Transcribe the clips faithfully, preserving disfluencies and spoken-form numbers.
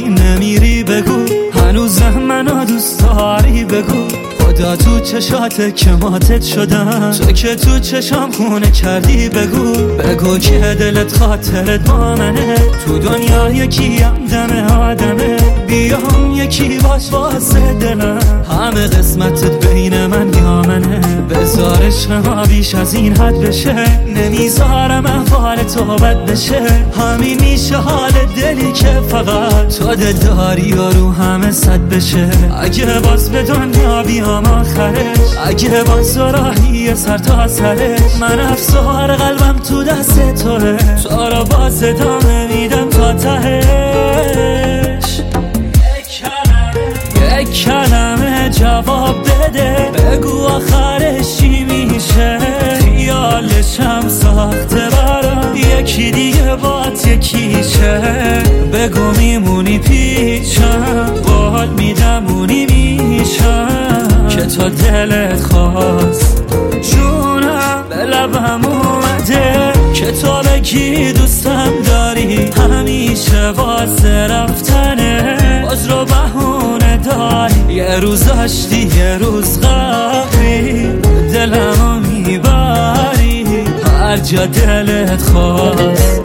ولی نمیری بگو هنوزم منو دوست داری بگو خدا تو چشاته که ماتت شدم تو که تو چشام خونه کردی بگو بگو که دلت خاطرت با منه تو دنیا یکیم دم آدمه بیام یکی باش واسه دلم همه قسمتت بین من یا منه بذار عشق ما بیش از این حد بشه نمیذارم احوال تو بد بشه همین میشه حال دلی که فقط تو دل داری و رو همه صد بشه اگه باز به دنیا بیام آخرش اگه باز راهی سر تا سرش من افسار قلبم تو دست توه تو را باز ادامه میدم تا تهش یک کلمه جواب بده بگو آخرش چی میشه خیالشم ساخته برام یکی دیگه بات یکیشه بگو میمونی پیشم قول میدم اونی میشم که تا دلت خواست جونم به لبم اومده که تو بگی دوستم داری همیشه واسه رفتنه باز رو بهونه داری یه روز داشتی یه روز غفری دلمو میبری هر جا دلت خواست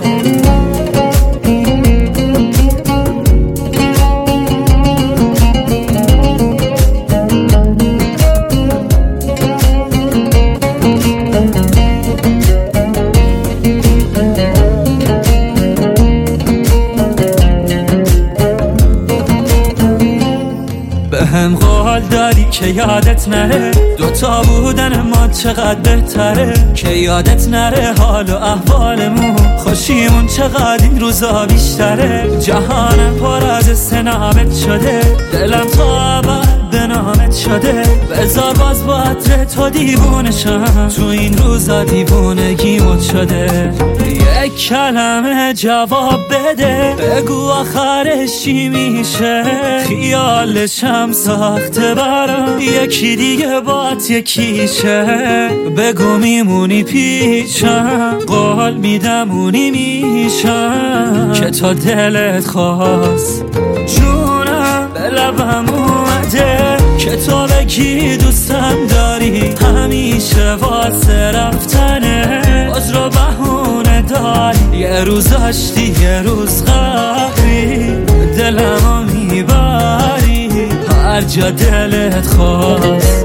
هم قول داری که یادت نره دوتا بودن ما چقدر بهتره که یادت نره حال و احوالمون خوشیمون چقدر این روزا بیشتره جهانم پر از سنابت شده دلم تا ابد به نامت شده بذار باز با عطر تو دیوونشم تو این روزا دیوونگیمون شده یک کلمه جواب بده بگو آخرش چی میشه خیالشم ساخته برام یکی دیگه بات یکیشه بگو میمونی پیشم قول میدم اونی میشم که تا دلت خواست جونم به لبم اومده که تو بگی دوستم داری همیشه واسه رفتنه باز رو بهونه داری یه روز داشتی یه روز غفری دلمو میبری هر جا دلت خواست